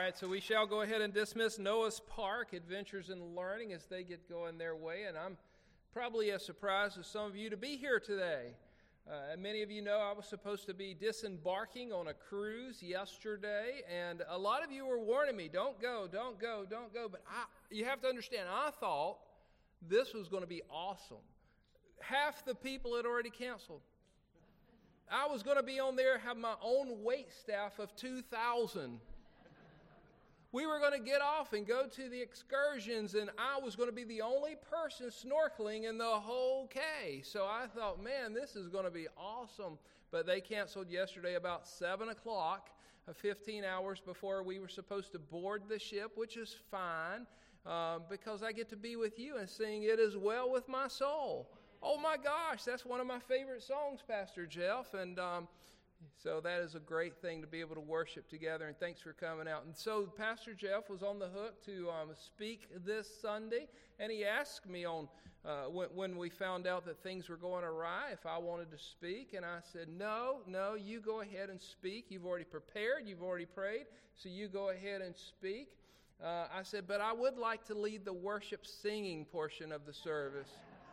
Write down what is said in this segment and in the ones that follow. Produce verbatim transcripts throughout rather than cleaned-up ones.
right, so we shall go ahead and dismiss Noah's Park Adventures in Learning as they get going their way, and I'm probably as surprised as some of you to be here today. Uh, many of you know I was supposed to be disembarking on a cruise yesterday, and a lot of you were warning me, don't go, don't go, don't go, but I, you have to understand, I thought this was going to be awesome. Half the people had already canceled. I was going to be on there, have my own wait staff of two thousand. We were going to get off and go to the excursions, and I was going to be the only person snorkeling in the whole K. So I thought, man, this is going to be awesome. But they canceled yesterday about seven o'clock, uh, fifteen hours before we were supposed to board the ship, which is fine um, because I get to be with you and sing It Is Well With My Soul. Oh, my gosh, that's one of my favorite songs, Pastor Jeff, and um so that is a great thing to be able to worship together, and thanks for coming out. And so Pastor Jeff was on the hook to um, speak this Sunday, and he asked me on uh, when, when we found out that things were going awry if I wanted to speak, and I said, no, no, you go ahead and speak. You've already prepared, you've already prayed, so you go ahead and speak. Uh, I said, but I would like to lead the worship singing portion of the service.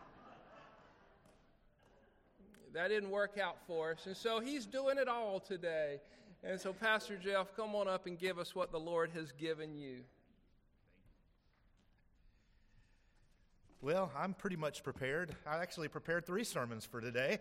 That didn't work out for us, and so he's doing it all today. And so, Pastor Jeff, come on up and give us what the Lord has given you. Well, I'm pretty much prepared. I actually prepared three sermons for today.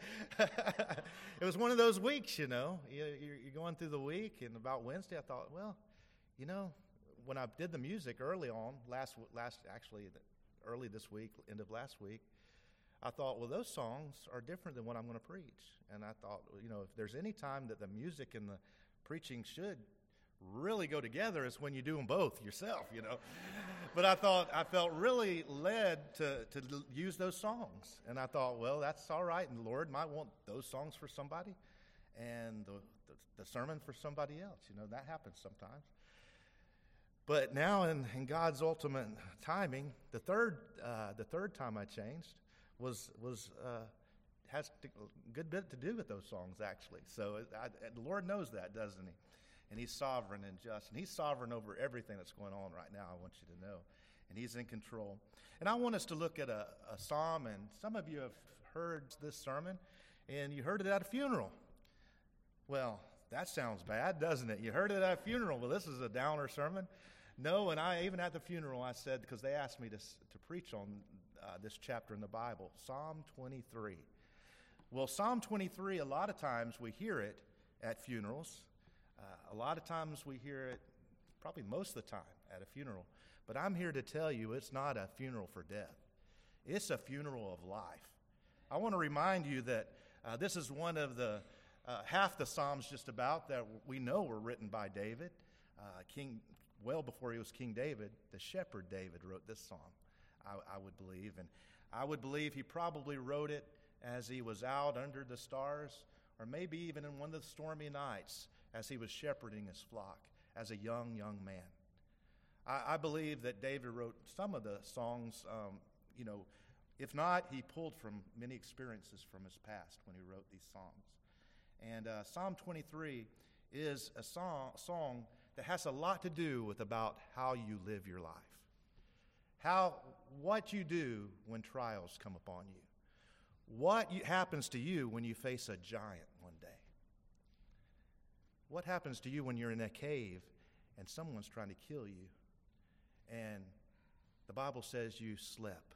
It was one of those weeks, you know. You're going through the week, and about Wednesday, I thought, well, you know, when I did the music early on, last, last actually, early this week, end of last week, I thought, well, those songs are different than what I'm going to preach. And I thought, you know, if there's any time that the music and the preaching should really go together, is when you do them both yourself, you know. But I thought, I felt really led to, to use those songs. And I thought, well, that's all right. And the Lord might want those songs for somebody and the, the, the sermon for somebody else. You know, that happens sometimes. But now in, in God's ultimate timing, the third, uh, the third time I changed, was was uh, has a good bit to do with those songs, actually. So I, the Lord knows that, doesn't he? And he's sovereign and just. And he's sovereign over everything that's going on right now, I want you to know. And he's in control. And I want us to look at a, a psalm, and some of you have heard this sermon, and you heard it at a funeral. Well, that sounds bad, doesn't it? You heard it at a funeral. Well, this is a downer sermon. No, and I even at the funeral, I said, because they asked me to to preach on Uh, this chapter in the Bible, Psalm twenty-three. Well, Psalm twenty-three, a lot of times we hear it at funerals. Uh, a lot of times we hear it, probably most of the time, at a funeral. But I'm here to tell you it's not a funeral for death. It's a funeral of life. I want to remind you that uh, this is one of the, uh, half the Psalms just about that we know were written by David. Uh, King, well before he was King David, the shepherd David wrote this psalm. I, I would believe, and I would believe he probably wrote it as he was out under the stars, or maybe even in one of the stormy nights as he was shepherding his flock as a young, young man. I, I believe that David wrote some of the songs, um, you know, if not, he pulled from many experiences from his past when he wrote these songs. And uh, Psalm twenty-three is a song, song that has a lot to do with about how you live your life. How, what you do when trials come upon you. What you, happens to you when you face a giant one day. What happens to you when you're in a cave and someone's trying to kill you and the Bible says you slept.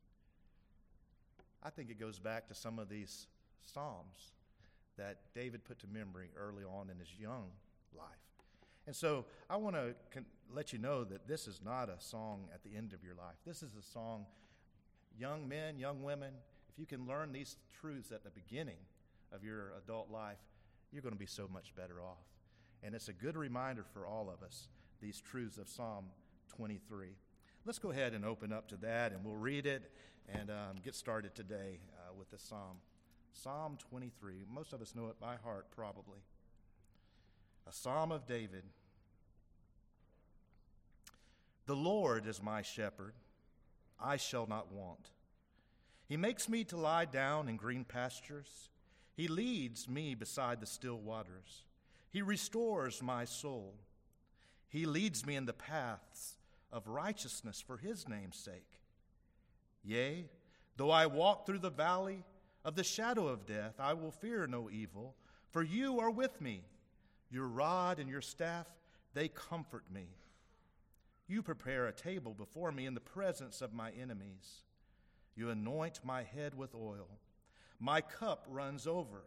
I think it goes back to some of these Psalms that David put to memory early on in his young life. And so I want to con- let you know that this is not a song at the end of your life. This is a song, young men, young women, if you can learn these truths at the beginning of your adult life, you're going to be so much better off. And it's a good reminder for all of us, these truths of Psalm twenty-three. Let's go ahead and open up to that, and we'll read it and um, get started today uh, with the psalm. Psalm twenty-three. Most of us know it by heart, probably. A psalm of David. The Lord is my shepherd, I shall not want. He makes me to lie down in green pastures. He leads me beside the still waters. He restores my soul. He leads me in the paths of righteousness for his name's sake. Yea, though I walk through the valley of the shadow of death, I will fear no evil, for you are with me. Your rod and your staff, they comfort me. You prepare a table before me in the presence of my enemies. You anoint my head with oil. My cup runs over.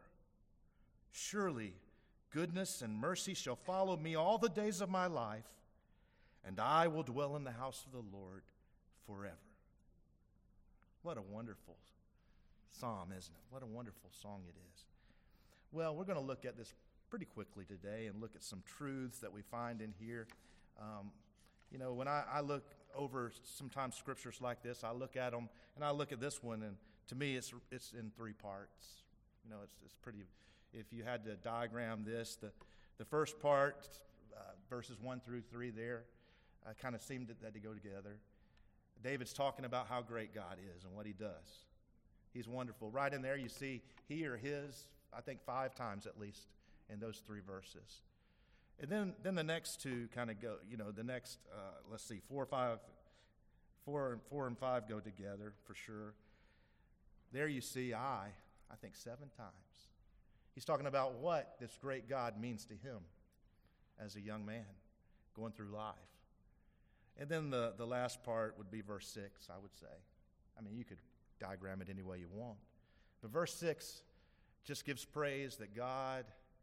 Surely goodness and mercy shall follow me all the days of my life, and I will dwell in the house of the Lord forever. What a wonderful psalm, isn't it? What a wonderful song it is. Well, we're going to look at this pretty quickly today and look at some truths that we find in here. Um, you know, when I, I look over sometimes scriptures like this, I look at them, and I look at this one, and to me it's it's in three parts. You know, it's it's pretty, if you had to diagram this, the, the first part, uh, verses one through three there, uh, kind of seemed that they go together. David's talking about how great God is and what he does. He's wonderful. Right in there you see he or his, I think five times at least in those three verses. And then, then the next two kind of go, you know, the next, uh, let's see, four, five, four, four and five go together for sure. There you see I, I think seven times. He's talking about what this great God means to him as a young man going through life. And then the, the last part would be verse six, I would say. I mean, you could diagram it any way you want. But verse six just gives praise that God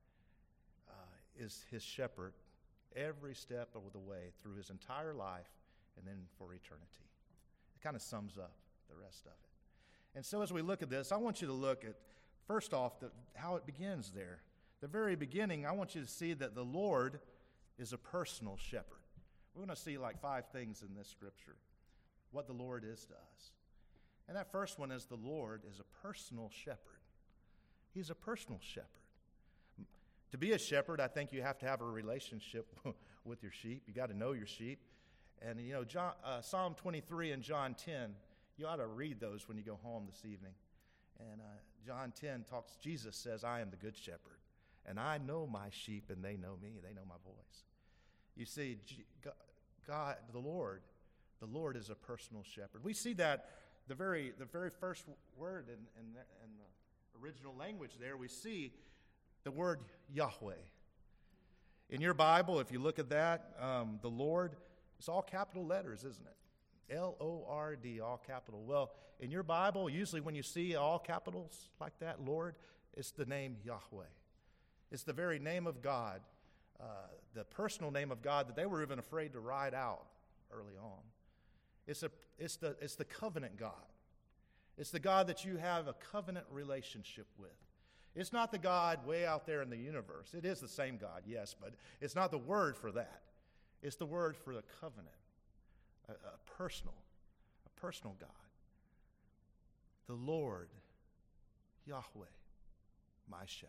uh, is his shepherd every step of the way through his entire life and then for eternity. It kind of sums up the rest of it. And so as we look at this, I want you to look at, first off, the, how it begins there. The very beginning, I want you to see that the Lord is a personal shepherd. We're going to see like five things in this scripture, what the Lord is to us. And that first one is the Lord is a personal shepherd. He's a personal shepherd. To be a shepherd, I think you have to have a relationship with your sheep. You got to know your sheep. And, you know, John, uh, Psalm twenty-three and John ten, you ought to read those when you go home this evening. And uh, John ten talks, Jesus says, I am the good shepherd, and I know my sheep, and they know me. They know my voice. You see, God, the Lord, the Lord is a personal shepherd. We see that the very the very first word in, in, the, in the original language there, we see the word Yahweh. In your Bible, if you look at that, um, the Lord, it's all capital letters, isn't it? L O R D, all capital. Well, in your Bible, usually when you see all capitals like that, Lord, it's the name Yahweh. It's the very name of God. Uh, the personal name of God that they were even afraid to write out early on. It's, a, it's, the, it's the covenant God. It's the God that you have a covenant relationship with. It's not the God way out there in the universe. It is the same God, yes, but it's not the word for that. It's the word for the covenant, a, a personal, a personal God. The Lord, Yahweh, my shepherd.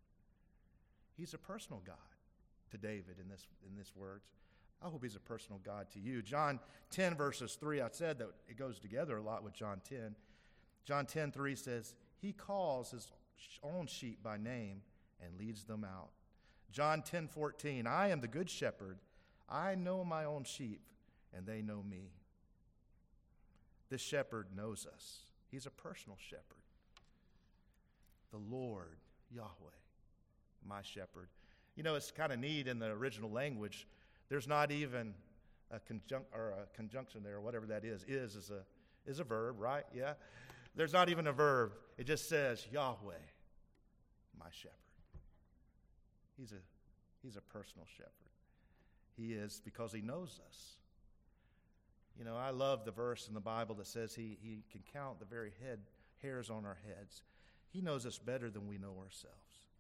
He's a personal God to David in this in this words. I hope he's a personal God to you. John ten, verses three, I said that it goes together a lot with John ten. John ten, three says, he calls his own sheep by name and leads them out. John ten, fourteen, I am the good shepherd. I know my own sheep, and they know me. This shepherd knows us. He's a personal shepherd. The Lord, Yahweh, my shepherd. You know, it's kind of neat in the original language. There's not even a conjunct or a conjunction there, or whatever that is. Is is a is a verb, right? Yeah. There's not even a verb. It just says Yahweh, my shepherd. He's a he's a personal shepherd. He is because he knows us. You know, I love the verse in the Bible that says he he can count the very head hairs on our heads. He knows us better than we know ourselves.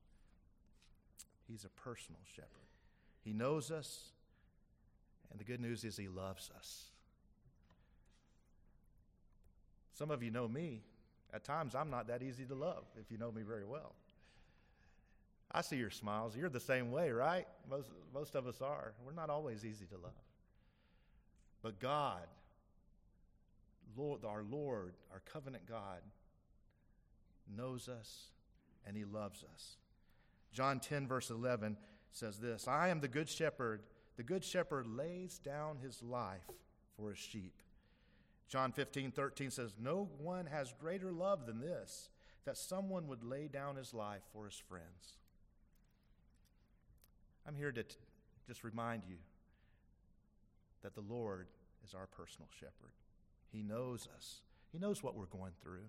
He's a personal shepherd. He knows us, and the good news is he loves us. Some of you know me. At times, I'm not that easy to love, if you know me very well. I see your smiles. You're the same way, right? Most, most of us are. We're not always easy to love. But God, Lord, our Lord, our covenant God, knows us, and he loves us. John ten, verse eleven says this, I am the good shepherd. The good shepherd lays down his life for his sheep. John fifteen thirteen says, no one has greater love than this, that someone would lay down his life for his friends. I'm here to t- just remind you that the Lord is our personal shepherd. He knows us. He knows what we're going through.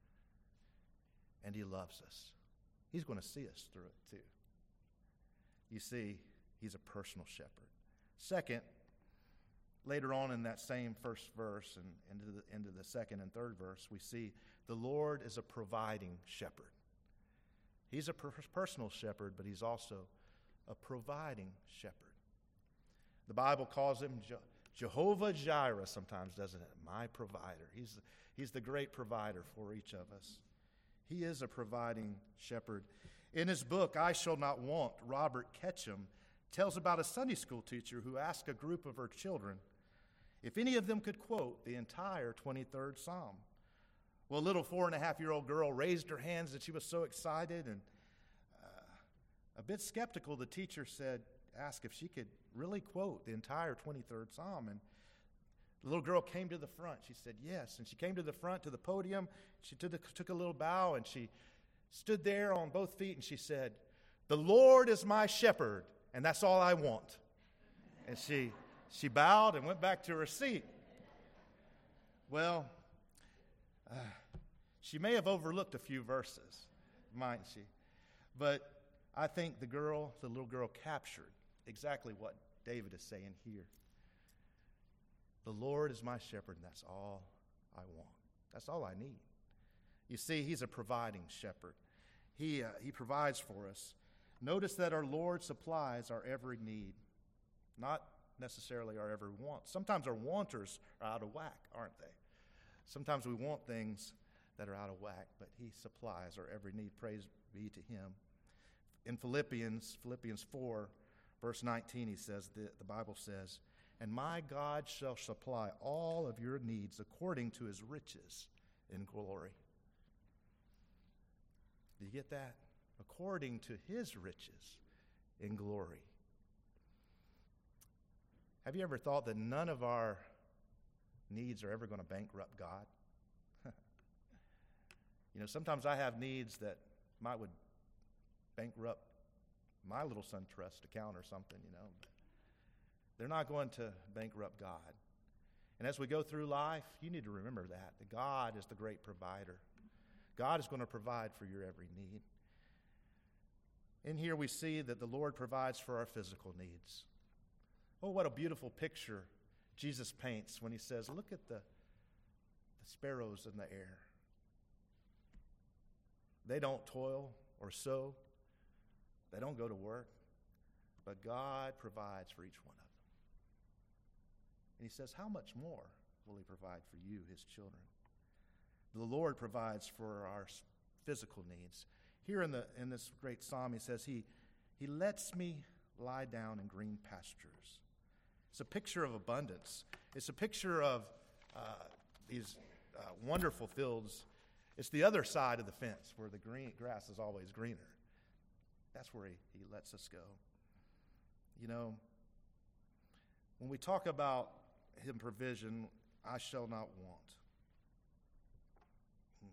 And he loves us. He's going to see us through it too. You see, he's a personal shepherd. Second, later on in that same first verse and into the, into the second and third verse, we see the Lord is a providing shepherd. He's a per- personal shepherd, but he's also a providing shepherd. The Bible calls him Je- Jehovah Jireh sometimes, doesn't it? My provider. He's, he's the great provider for each of us. He is a providing shepherd. In his book, I Shall Not Want, Robert Ketchum tells about a Sunday school teacher who asked a group of her children if any of them could quote the entire twenty-third Psalm. Well, a little four and a half year old girl raised her hands and she was so excited, and uh, a bit skeptical, the teacher said, asked if she could really quote the entire twenty-third Psalm. And the little girl came to the front. She said yes. And she came to the front, to the podium. She took, the, took a little bow, and she stood there on both feet, and she said, the Lord is my shepherd, and that's all I want. And she she bowed and went back to her seat. Well, uh, she may have overlooked a few verses, mightn't she? But I think the girl, the little girl, captured exactly what David is saying here. The Lord is my shepherd, and that's all I want. That's all I need. You see, he's a providing shepherd. He, uh, he provides for us. Notice that our Lord supplies our every need, not necessarily our every want. Sometimes our wanters are out of whack, aren't they? Sometimes we want things that are out of whack, but he supplies our every need. Praise be to him. In Philippians, Philippians four, verse nineteen, he says, the, the Bible says, and my God shall supply all of your needs according to his riches in glory. Do you get that? According to his riches in glory. Have you ever thought that none of our needs are ever going to bankrupt God? You know, sometimes I have needs that might would bankrupt my little SunTrust account or something, you know. They're not going to bankrupt God. And as we go through life, you need to remember that, that God is the great provider. God is going to provide for your every need. In here we see that the Lord provides for our physical needs. Oh, what a beautiful picture Jesus paints when he says, look at the, the sparrows in the air. They don't toil or sow. They don't go to work. But God provides for each one of them. And he says, how much more will he provide for you, his children? The Lord provides for our physical needs. Here in the in this great psalm, he says, he, he lets me lie down in green pastures. It's a picture of abundance. It's a picture of uh, these uh, wonderful fields. It's the other side of the fence where the green grass is always greener. That's where he, he lets us go. You know, when we talk about him provision, I shall not want. Hmm.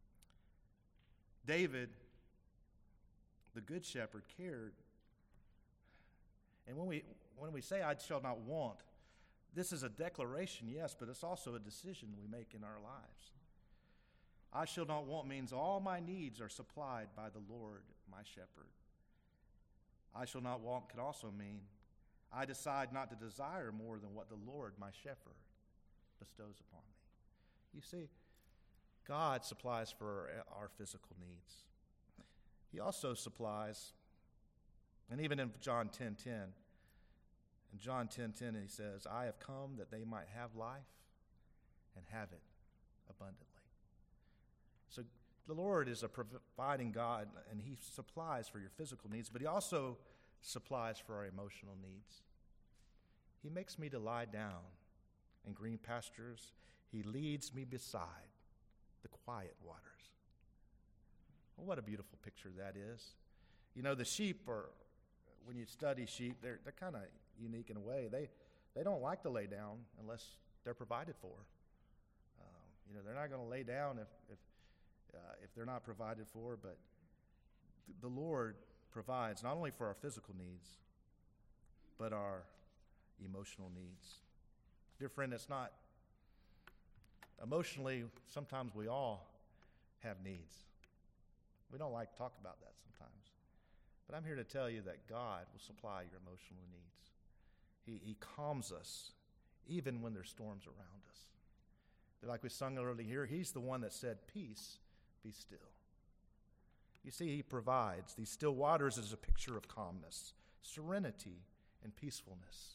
David, the good shepherd, cared. And when we when we say I shall not want, this is a declaration, yes, but it's also a decision we make in our lives. I shall not want means all my needs are supplied by the Lord, my shepherd. I shall not want could also mean I decide not to desire more than what the Lord, my shepherd, bestows upon me. You see, God supplies for our physical needs. He also supplies, and even in John ten ten, in John ten ten, he says, I have come that they might have life and have it abundantly. So the Lord is a providing God, and he supplies for your physical needs, but he also supplies for our emotional needs. He makes me to lie down in green pastures. He leads me beside the quiet waters. Well, what a beautiful picture that is. You know, the sheep are, when you study sheep, they're, they're kind of unique in a way. They they don't like to lay down unless they're provided for. Um, you know, they're not going to lay down if if uh, if they're not provided for. But th- the Lord provides not only for our physical needs, but our emotional needs. Dear friend, it's not emotionally. Sometimes we all have needs. We don't like to talk about that sometimes. But I'm here to tell you that God will supply your emotional needs. He, he calms us even when there's storms around us. Like we sung earlier here, he's the one that said, peace, be still. You see, he provides. These still waters is a picture of calmness, serenity, and peacefulness.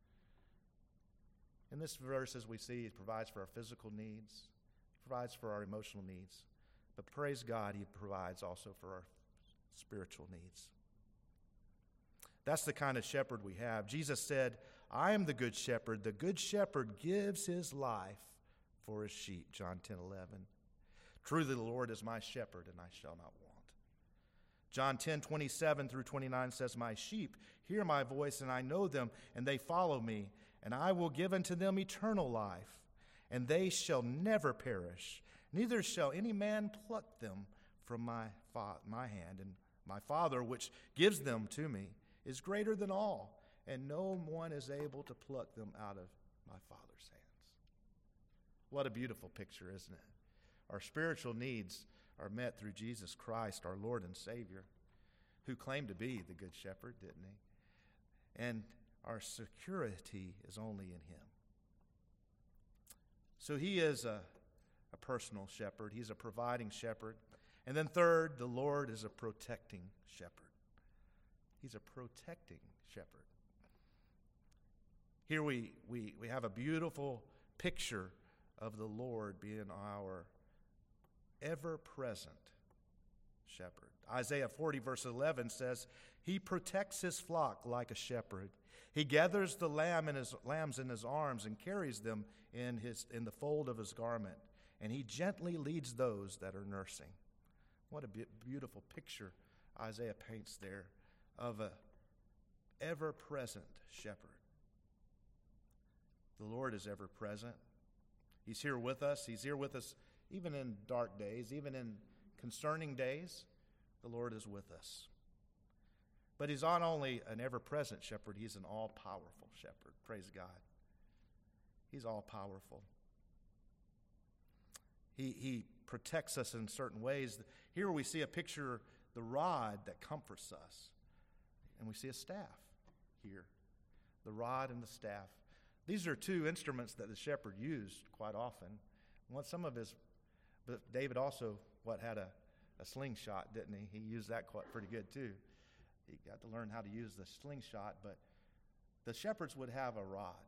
In this verse, as we see, he provides for our physical needs. He provides for our emotional needs. But praise God, he provides also for our spiritual needs. That's the kind of shepherd we have. Jesus said, I am the good shepherd. The good shepherd gives his life for his sheep. John ten eleven. Truly the Lord is my shepherd, and I shall not want. John ten twenty-seven through twenty-nine says, my sheep hear my voice, and I know them, and they follow me, and I will give unto them eternal life, and they shall never perish. Neither shall any man pluck them from my, fa- my hand. And my Father, which gives them to me, is greater than all, and no one is able to pluck them out of my Father's hands. What a beautiful picture, isn't it? Our spiritual needs are met through Jesus Christ, our Lord and Savior, who claimed to be the Good Shepherd, didn't he? And our security is only in him. So he is a a personal shepherd. He's a providing shepherd. And then third, the Lord is a protecting shepherd. He's a protecting shepherd. Here we, we, we have a beautiful picture of the Lord being our ever-present shepherd. Isaiah forty verse eleven says, he protects his flock like a shepherd. He gathers the lamb in his, lambs in his arms and carries them in, his, in the fold of his garment. And he gently leads those that are nursing. What a be- beautiful picture Isaiah paints there of a ever-present shepherd. The Lord is ever-present. He's here with us. He's here with us even in dark days, even in concerning days. The Lord is with us. But he's not only an ever-present shepherd, he's an all-powerful shepherd. Praise God. He's all-powerful. He, he protects us in certain ways. Here we see a picture, the rod that comforts us. And we see a staff here. The rod and the staff. These are two instruments that the shepherd used quite often. What some of his, but David also, what, had a, a slingshot, didn't he? He used that quite pretty good too. He got to learn how to use the slingshot, but the shepherds would have a rod.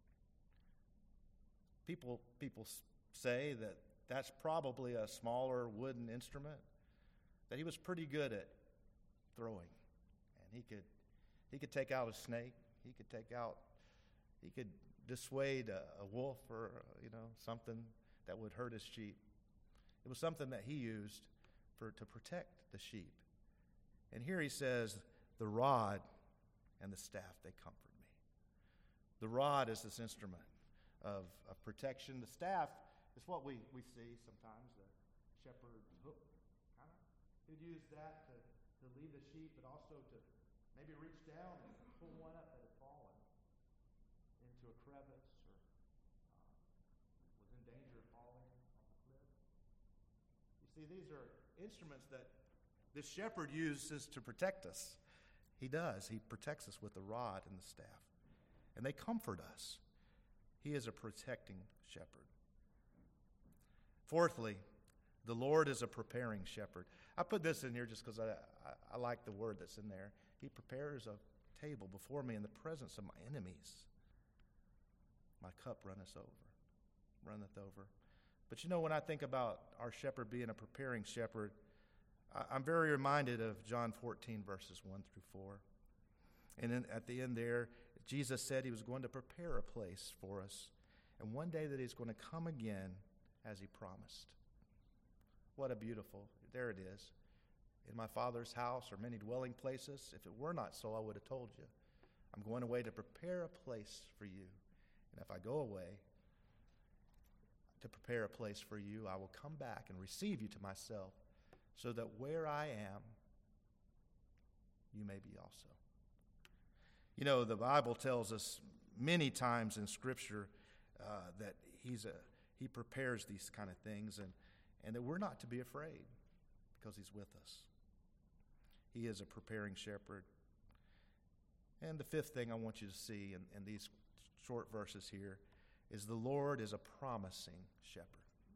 People, people say that that's probably a smaller wooden instrument that he was pretty good at throwing. And he could he could take out a snake. He could take out, he could dissuade a, a wolf or, you know, something that would hurt his sheep. It was something that he used for to protect the sheep. And here he says, the rod and the staff, they comfort me. The rod is this instrument of, of protection. The staff is what we, we see sometimes, the shepherd's hook, kind of. He'd use that to, to lead the sheep, but also to maybe reach down and pull one up that had fallen into a crevice or uh, was in danger of falling off a cliff. You see, these are instruments that this shepherd uses to protect us. He does. He protects us with the rod and the staff. And they comfort us. He is a protecting shepherd. Fourthly, the Lord is a preparing shepherd. I put this in here just because I, I, I like the word that's in there. He prepares a table before me in the presence of my enemies. My cup runneth over, runneth over. But you know, when I think about our shepherd being a preparing shepherd, I, I'm very reminded of John fourteen, verses one through four. And then at the end there, Jesus said he was going to prepare a place for us. And one day that he's going to come again as he promised. What a beautiful, there it is. In my Father's house are many dwelling places. If it were not so, I would have told you. I'm going away to prepare a place for you. And if I go away to prepare a place for you, I will come back and receive you to myself, so that where I am, you may be also. You know, the Bible tells us many times in Scripture uh, that he's a, he prepares these kind of things, and, and that we're not to be afraid because he's with us. He is a preparing shepherd. And the fifth thing I want you to see in, in these short verses here is the Lord is a promising shepherd.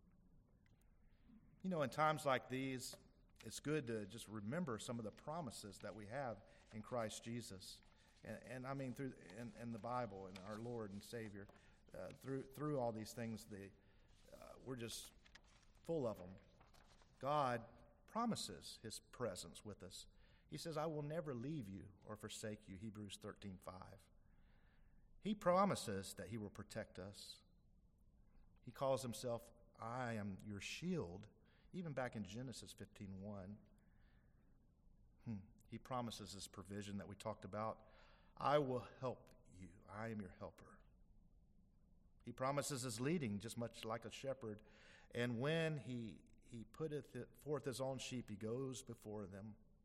You know, in times like these, it's good to just remember some of the promises that we have in Christ Jesus. And, and I mean, through in, in the Bible and our Lord and Savior, uh, through through all these things, the, uh, we're just full of them. God promises his presence with us. He says, I will never leave you or forsake you, Hebrews thirteen five. He promises that he will protect us. He calls himself, I am your shield, even back in Genesis fifteen one. Hmm. He promises his provision that we talked about. I will help you. I am your helper. He promises his leading, just much like a shepherd. And when he, he putteth forth his own sheep, he goes before them.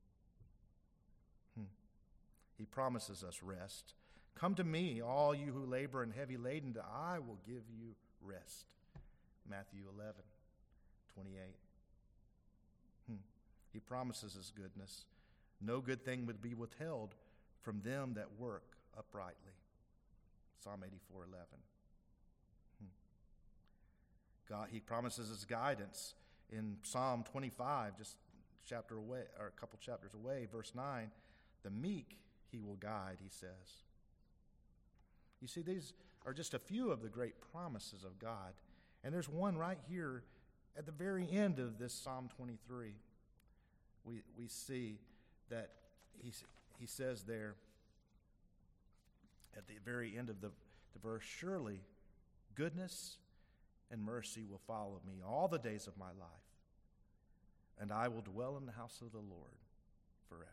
Hmm. He promises us rest. Come to me, all you who labor and heavy laden, and I will give you rest. Matthew eleven twenty-eight. Hmm. He promises his goodness. No good thing would be withheld from them that work uprightly. Psalm eighty-four eleven. Hmm. God, he promises his guidance in Psalm twenty-five, just chapter away, or a couple chapters away, verse nine. The meek he will guide, he says. You see, these are just a few of the great promises of God. And there's one right here at the very end of this Psalm twenty-three. We we see that he, he says there at the very end of the, the verse, surely goodness and mercy will follow me all the days of my life, and I will dwell in the house of the Lord forever.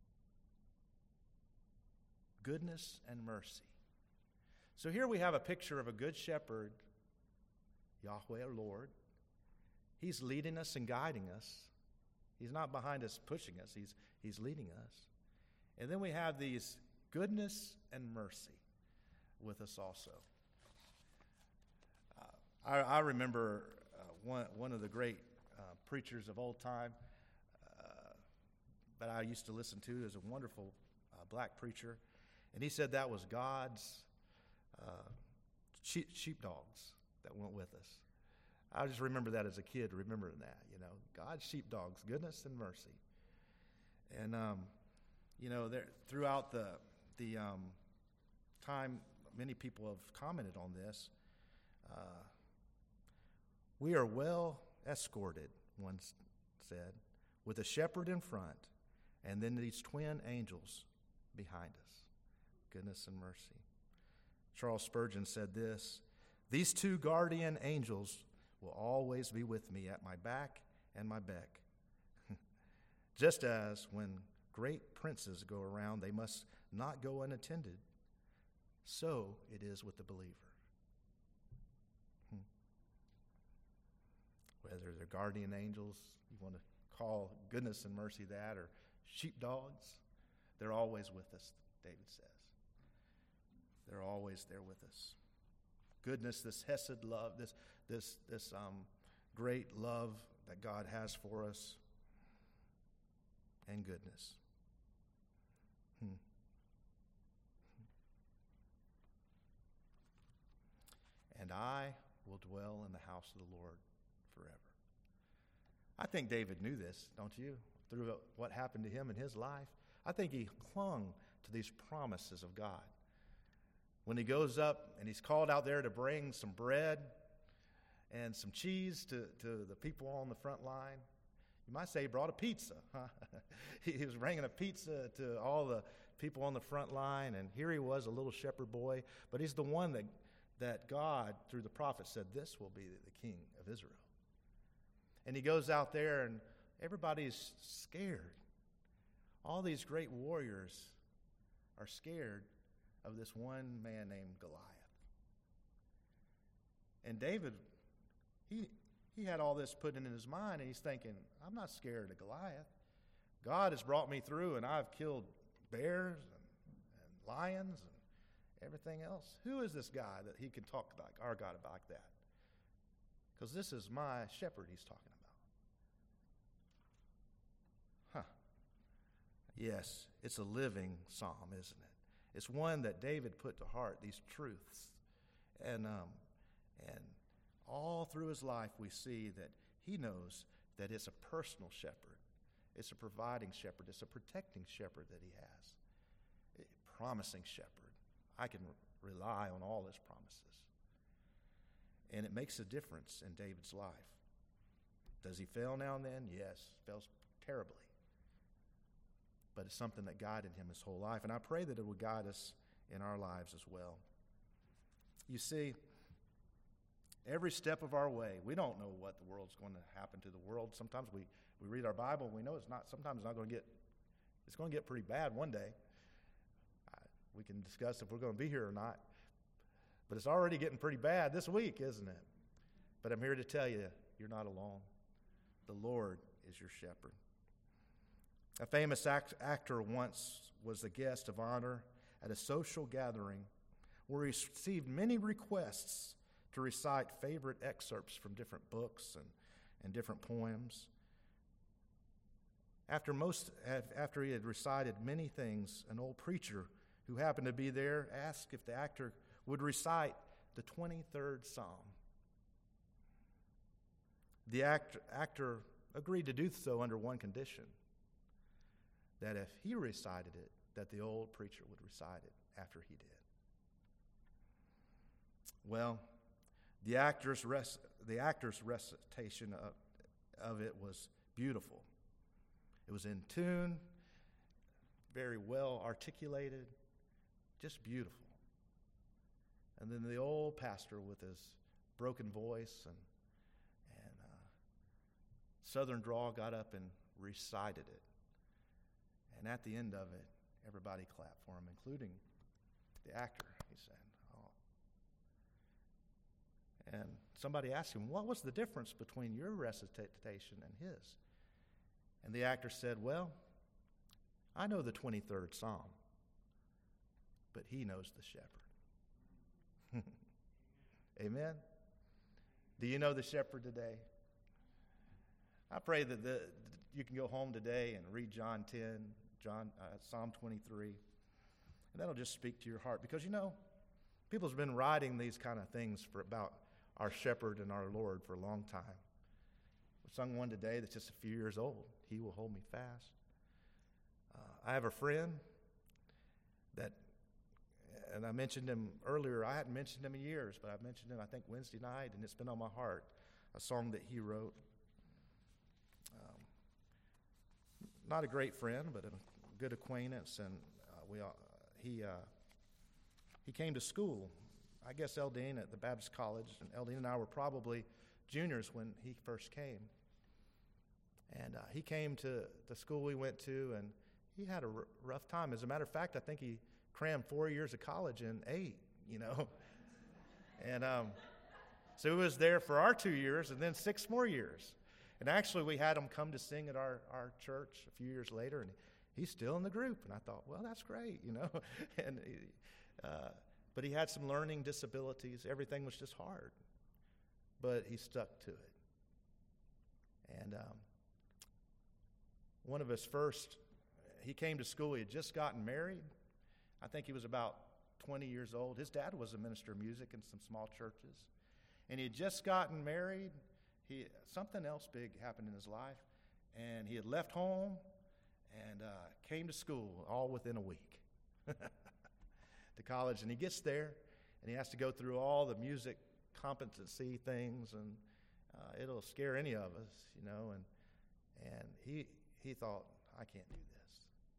Goodness and mercy. So here we have a picture of a good shepherd, Yahweh our Lord. He's leading us and guiding us. He's not behind us pushing us. He's, he's leading us. And then we have these goodness and mercy with us also. Uh, I, I remember uh, one, one of the great uh, preachers of old time uh, that I used to listen to is a wonderful uh, black preacher. And he said that was God's uh, sheep, sheepdogs that went with us. I just remember that as a kid, remembering that, you know, God's sheepdogs, goodness and mercy. And, um, you know, there, throughout the, the um, time, many people have commented on this. Uh, we are well escorted, one said, with a shepherd in front, and then these twin angels behind us. Goodness and mercy. Charles Spurgeon said this, these two guardian angels will always be with me at my back and my beck. Just as when great princes go around, they must not go unattended, so it is with the believer. Hmm. Whether they're guardian angels, you want to call goodness and mercy that, or sheepdogs, they're always with us, David says. They're always there with us. Goodness, this hesed love, this this this um, great love that God has for us, and goodness. Hmm. And I will dwell in the house of the Lord forever. I think David knew this, don't you? Through what happened to him in his life. I think he clung to these promises of God. When he goes up and he's called out there to bring some bread and some cheese to, to the people on the front line, you might say he brought a pizza. Huh? He was bringing a pizza to all the people on the front line, and here he was, a little shepherd boy, but he's the one that, that God, through the prophet, said, this will be the king of Israel. And he goes out there, and everybody's scared. All these great warriors are scared of this one man named Goliath. And David, he he had all this put in his mind, and he's thinking, I'm not scared of Goliath. God has brought me through, and I've killed bears and, and lions and everything else. Who is this guy that he can talk about, our God, about that? Because this is my shepherd he's talking about. Huh. Yes, it's a living psalm, isn't it? It's one that David put to heart, these truths. And um, and all through his life we see that he knows that it's a personal shepherd. It's a providing shepherd. It's a protecting shepherd that he has. A promising shepherd. I can re- rely on all his promises. And it makes a difference in David's life. Does he fail now and then? Yes, fails terribly. But it's something that guided him his whole life. And I pray that it will guide us in our lives as well. You see, every step of our way, we don't know what the world's going to happen to the world. Sometimes we, we read our Bible and we know it's not, sometimes it's not going to get, it's going to get pretty bad one day. Uh, we can discuss if we're going to be here or not. But it's already getting pretty bad this week, isn't it? But I'm here to tell you, you're not alone. The Lord is your shepherd. A famous act, actor once was a guest of honor at a social gathering where he received many requests to recite favorite excerpts from different books and, and different poems. After most, after he had recited many things, an old preacher who happened to be there asked if the actor would recite the twenty-third Psalm. The act, actor agreed to do so under one condition, that if he recited it, that the old preacher would recite it after he did. Well, the actor's res, the actor's recitation of, of it was beautiful. It was in tune, very well articulated, just beautiful. And then the old pastor with his broken voice and, and uh, southern drawl got up and recited it. And at the end of it, everybody clapped for him, including the actor, he said. Oh. And somebody asked him, what was the difference between your recitation and his? And the actor said, well, I know the twenty-third Psalm, but he knows the shepherd. Amen? Do you know the shepherd today? I pray that the, you can go home today and read John ten, John uh, Psalm twenty-three, and that'll just speak to your heart. Because, you know, people have been writing these kind of things for about our shepherd and our Lord for a long time. We sung one today that's just a few years old. He will hold me fast. Uh, I have a friend that, and I mentioned him earlier. I hadn't mentioned him in years, but I mentioned him, I think, Wednesday night, and it's been on my heart, a song that he wrote. Um, not a great friend, but a good acquaintance, and uh, we uh, he uh, he came to school, I guess Eldine at the Baptist College, and Eldine and I were probably juniors when he first came. And uh, he came to the school we went to, and he had a r- rough time. As a matter of fact, I think he crammed four years of college in eight, you know. and um, so he was there for our two years and then six more years. And actually, we had him come to sing at our, our church a few years later, and he's still in the group. And I thought, well, that's great, you know. and he, uh, But he had some learning disabilities. Everything was just hard. But he stuck to it. And um, one of his first, he came to school, he had just gotten married. I think he was about twenty years old. His dad was a minister of music in some small churches. And he had just gotten married. He something else big happened in his life. And he had left home and uh, came to school all within a week. To college, and he gets there, and he has to go through all the music competency things, and uh, it'll scare any of us, you know. And and he he thought, I can't do this,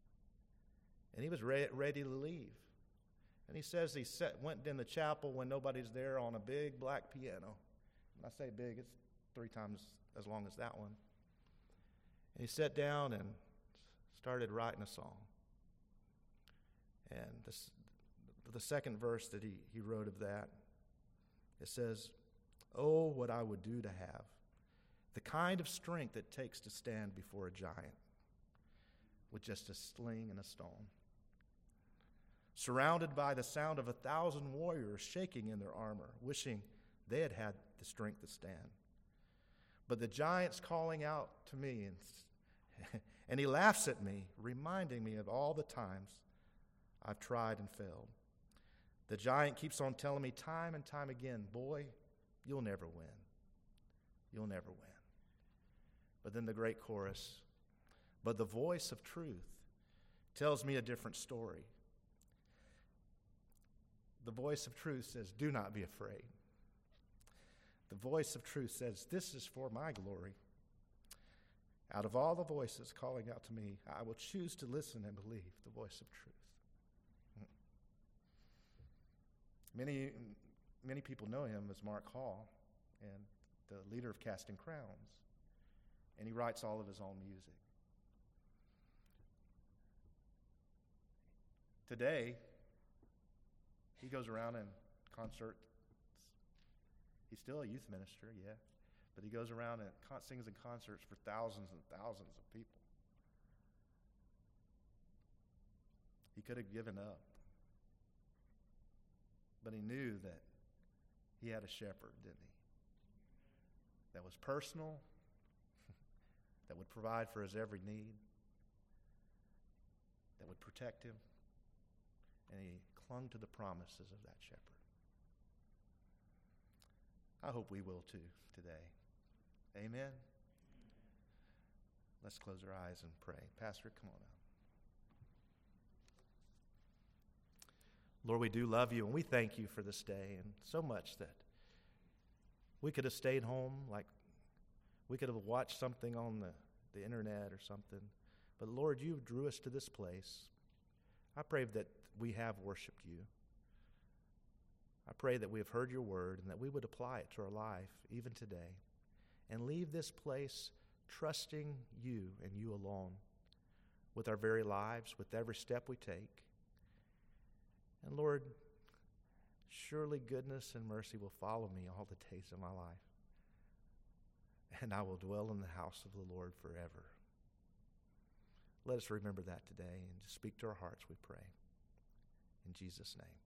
and he was re- ready to leave. And he says he set, went in the chapel when nobody's there on a big black piano. When I say big, it's three times as long as that one. And he sat down and started writing a song. And this. But the second verse that he, he wrote of that, it says, "Oh, what I would do to have the kind of strength it takes to stand before a giant with just a sling and a stone, surrounded by the sound of a thousand warriors shaking in their armor, wishing they had had the strength to stand. But the giant's calling out to me, and, and he laughs at me, reminding me of all the times I've tried and failed. The giant keeps on telling me time and time again, boy, you'll never win. You'll never win." But then the great chorus, "But the voice of truth tells me a different story. The voice of truth says, do not be afraid. The voice of truth says, this is for my glory. Out of all the voices calling out to me, I will choose to listen and believe the voice of truth." Many, many people know him as Mark Hall, and the leader of Casting Crowns, and he writes all of his own music. Today, he goes around and concerts. He's still a youth minister, yeah, but he goes around and con- sings in concerts for thousands and thousands of people. He could have given up, but he knew that he had a shepherd, didn't he? That was personal, that would provide for his every need, that would protect him, and he clung to the promises of that shepherd. I hope we will too today. Amen? Let's close our eyes and pray. Pastor, come on out. Lord, we do love you, and we thank you for this day, and so much that we could have stayed home, like we could have watched something on the, the internet or something. But Lord, you drew us to this place. I pray that we have worshiped you. I pray that we have heard your word and that we would apply it to our life even today and leave this place trusting you and you alone with our very lives, with every step we take. And Lord, surely goodness and mercy will follow me all the days of my life, and I will dwell in the house of the Lord forever. Let us remember that today and just speak to our hearts, we pray. In Jesus' name.